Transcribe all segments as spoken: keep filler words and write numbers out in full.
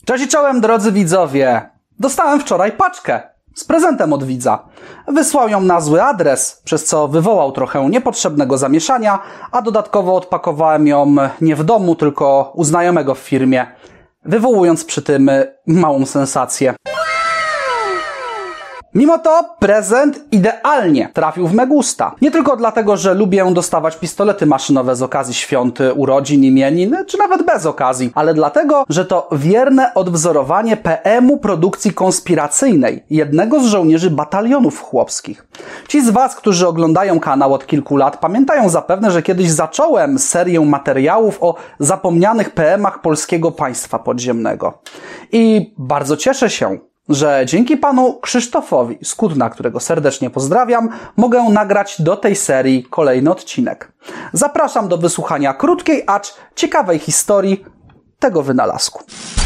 Cześć i czołem, drodzy widzowie! Dostałem wczoraj paczkę z prezentem od widza. Wysłał ją na zły adres, przez co wywołał trochę niepotrzebnego zamieszania, a dodatkowo odpakowałem ją nie w domu, tylko u znajomego w firmie, wywołując przy tym małą sensację. Mimo to prezent idealnie trafił w me gusta. Nie tylko dlatego, że lubię dostawać pistolety maszynowe z okazji świąt, urodzin, imienin, czy nawet bez okazji, ale dlatego, że to wierne odwzorowanie P M-u produkcji konspiracyjnej jednego z żołnierzy batalionów chłopskich. Ci z Was, którzy oglądają kanał od kilku lat, pamiętają zapewne, że kiedyś zacząłem serię materiałów o zapomnianych P M-ach polskiego państwa podziemnego. I bardzo cieszę się, że dzięki panu Krzysztofowi z Kutna, którego serdecznie pozdrawiam, mogę nagrać do tej serii kolejny odcinek. Zapraszam do wysłuchania krótkiej, acz ciekawej historii tego wynalazku.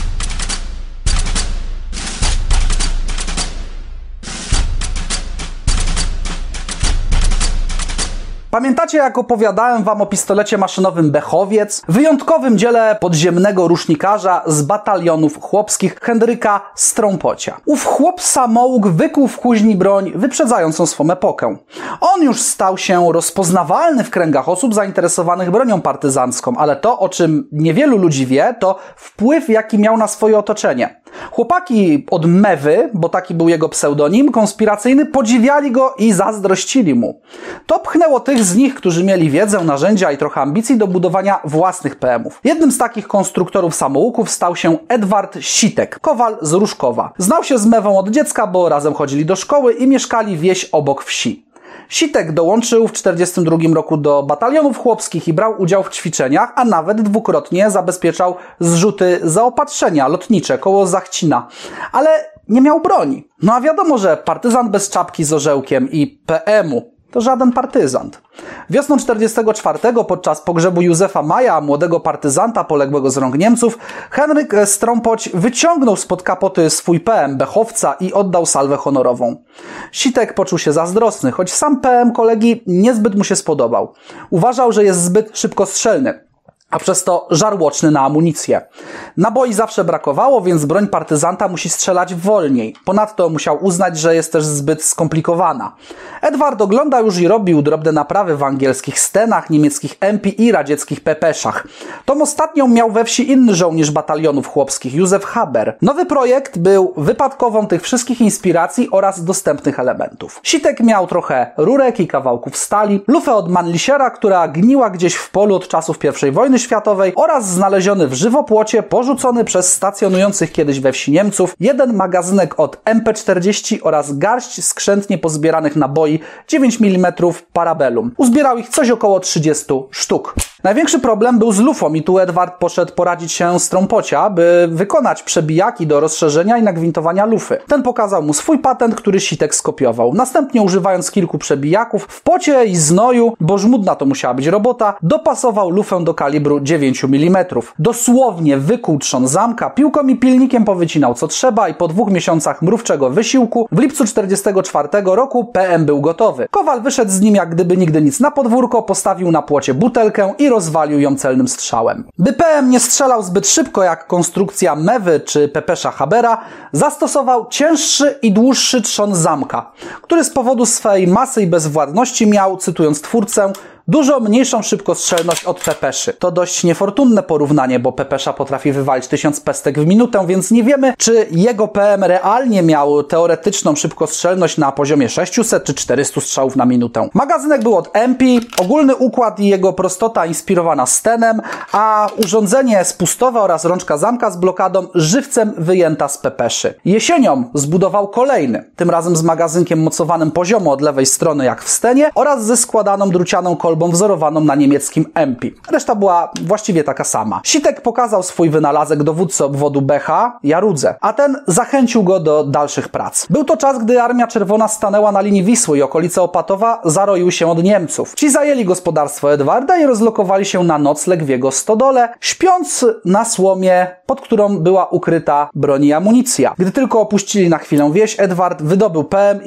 Pamiętacie, jak opowiadałem wam o pistolecie maszynowym Bechowiec, wyjątkowym dziele podziemnego rusznikarza z batalionów chłopskich Henryka Strąpocia. Ów chłop samouk wykuł w kuźni broń wyprzedzającą swą epokę. On już stał się rozpoznawalny w kręgach osób zainteresowanych bronią partyzancką, ale to, o czym niewielu ludzi wie, to wpływ, jaki miał na swoje otoczenie. Chłopaki od Mewy, bo taki był jego pseudonim konspiracyjny, podziwiali go i zazdrościli mu. To pchnęło tych z nich, którzy mieli wiedzę, narzędzia i trochę ambicji do budowania własnych P M-ów. Jednym z takich konstruktorów samouków stał się Edward Sitek, kowal z Ruszkowa. Znał się z Mewą od dziecka, bo razem chodzili do szkoły i mieszkali wieś obok wsi. Sitek dołączył w czterdziestym drugim roku do batalionów chłopskich i brał udział w ćwiczeniach, a nawet dwukrotnie zabezpieczał zrzuty zaopatrzenia lotnicze koło Zachcina. Ale nie miał broni. No a wiadomo, że partyzant bez czapki z orzełkiem i P M-u to żaden partyzant. Wiosną czterdziestego czwartego podczas pogrzebu Józefa Maja, młodego partyzanta poległego z rąk Niemców, Henryk Strąpoć wyciągnął spod kapoty swój P M Bechowca i oddał salwę honorową. Sitek poczuł się zazdrosny, choć sam P M kolegi niezbyt mu się spodobał. Uważał, że jest zbyt szybkostrzelny, a przez to żarłoczny na amunicję. Naboi zawsze brakowało, więc broń partyzanta musi strzelać wolniej. Ponadto musiał uznać, że jest też zbyt skomplikowana. Edward oglądał już i robił drobne naprawy w angielskich Stenach, niemieckich M P i radzieckich Pepeszach. Tą ostatnią miał we wsi inny żołnierz batalionów chłopskich, Józef Haber. Nowy projekt był wypadkową tych wszystkich inspiracji oraz dostępnych elementów. Sitek miał trochę rurek i kawałków stali, lufę od Mannlichera, która gniła gdzieś w polu od czasów pierwszej wojny światowej, oraz znaleziony w żywopłocie, porzucony przez stacjonujących kiedyś we wsi Niemców, jeden magazynek od M P czterdzieści oraz garść skrzętnie pozbieranych naboi dziewięć milimetrów Parabellum. Uzbierał ich coś około trzydzieści sztuk. Największy problem był z lufą i tu Edward poszedł poradzić się Strąpocia, by wykonać przebijaki do rozszerzenia i nagwintowania lufy. Ten pokazał mu swój patent, który Sitek skopiował. Następnie, używając kilku przebijaków, w pocie i znoju, bo żmudna to musiała być robota, dopasował lufę do kalibru dziewięć milimetrów. Dosłownie wykuł trzon zamka, piłką i pilnikiem powycinał co trzeba i po dwóch miesiącach mrówczego wysiłku w lipcu czterdziestego czwartego roku P M był gotowy. Kowal wyszedł z nim jak gdyby nigdy nic na podwórko, postawił na płocie butelkę i rozwalił ją celnym strzałem. By P M nie strzelał zbyt szybko jak konstrukcja Mewy czy Pepesza Habera, zastosował cięższy i dłuższy trzon zamka, który z powodu swej masy i bezwładności miał, cytując twórcę, dużo mniejszą szybkostrzelność od Pepeszy. To dość niefortunne porównanie, bo Pepesza potrafi wywalić tysiąc pestek w minutę, więc nie wiemy, czy jego P M realnie miał teoretyczną szybkostrzelność na poziomie sześciuset czy czterystu strzałów na minutę. Magazynek był od M P, ogólny układ i jego prostota inspirowana Stenem, a urządzenie spustowe oraz rączka zamka z blokadą żywcem wyjęta z Pepeszy. Jesienią zbudował kolejny, tym razem z magazynkiem mocowanym poziomo od lewej strony jak w Stenie oraz ze składaną drucianą kolbą wzorowaną na niemieckim M P. Reszta była właściwie taka sama. Sitek pokazał swój wynalazek dowódcy obwodu Becha, Jarudze, a ten zachęcił go do dalszych prac. Był to czas, gdy Armia Czerwona stanęła na linii Wisły i okolice Opatowa zaroiły się od Niemców. Ci zajęli gospodarstwo Edwarda i rozlokowali się na nocleg w jego stodole, śpiąc na słomie, pod którą była ukryta broń i amunicja. Gdy tylko opuścili na chwilę wieś, Edward wydobył P M i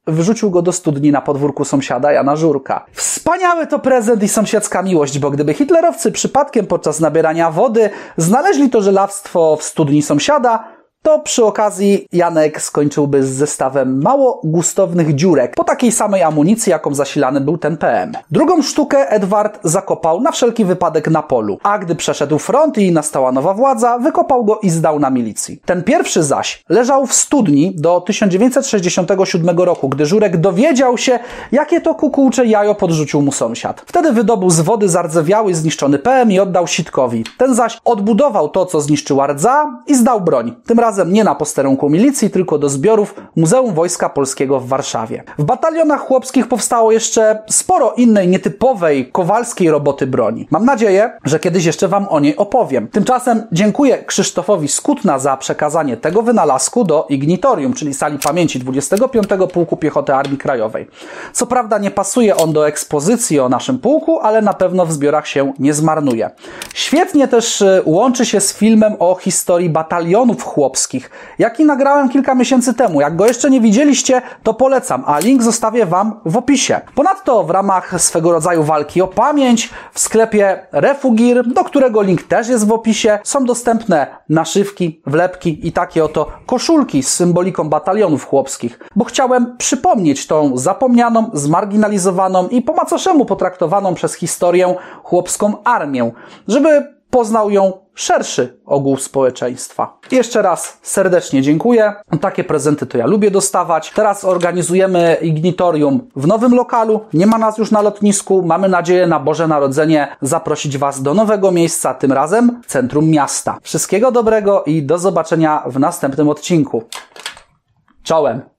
wrzucił go do studni na podwórku sąsiada Jana Żurka. Wspaniały to prezent i sąsiedzka miłość, bo gdyby hitlerowcy przypadkiem podczas nabierania wody znaleźli to żelastwo w studni sąsiada, to przy okazji Janek skończyłby z zestawem mało gustownych dziurek po takiej samej amunicji, jaką zasilany był ten P M. Drugą sztukę Edward zakopał na wszelki wypadek na polu, a gdy przeszedł front i nastała nowa władza, wykopał go i zdał na milicji. Ten pierwszy zaś leżał w studni do tysiąc dziewięćset sześćdziesiątego siódmego roku, gdy Żurek dowiedział się, jakie to kukułcze jajo podrzucił mu sąsiad. Wtedy wydobył z wody zardzewiały i zniszczony P M i oddał Sitkowi. Ten zaś odbudował to, co zniszczyła rdza i zdał broń. Tym razem nie na posterunku milicji, tylko do zbiorów Muzeum Wojska Polskiego w Warszawie. W batalionach chłopskich powstało jeszcze sporo innej, nietypowej, kowalskiej roboty broni. Mam nadzieję, że kiedyś jeszcze Wam o niej opowiem. Tymczasem dziękuję Krzysztofowi Skutna za przekazanie tego wynalazku do Ignitorium, czyli sali pamięci dwudziestego piątego Pułku Piechoty Armii Krajowej. Co prawda nie pasuje on do ekspozycji o naszym pułku, ale na pewno w zbiorach się nie zmarnuje. Świetnie też łączy się z filmem o historii batalionów chłopskich, jaki nagrałem kilka miesięcy temu. Jak go jeszcze nie widzieliście, to polecam, a link zostawię Wam w opisie. Ponadto w ramach swego rodzaju walki o pamięć w sklepie Refugir, do którego link też jest w opisie, są dostępne naszywki, wlepki i takie oto koszulki z symboliką batalionów chłopskich, bo chciałem przypomnieć tą zapomnianą, zmarginalizowaną i po macoszemu potraktowaną przez historię chłopską armię, żeby poznał ją szerszy ogół społeczeństwa. Jeszcze raz serdecznie dziękuję. Takie prezenty to ja lubię dostawać. Teraz organizujemy Ignitorium w nowym lokalu. Nie ma nas już na lotnisku. Mamy nadzieję na Boże Narodzenie zaprosić Was do nowego miejsca, tym razem w centrum miasta. Wszystkiego dobrego i do zobaczenia w następnym odcinku. Czołem!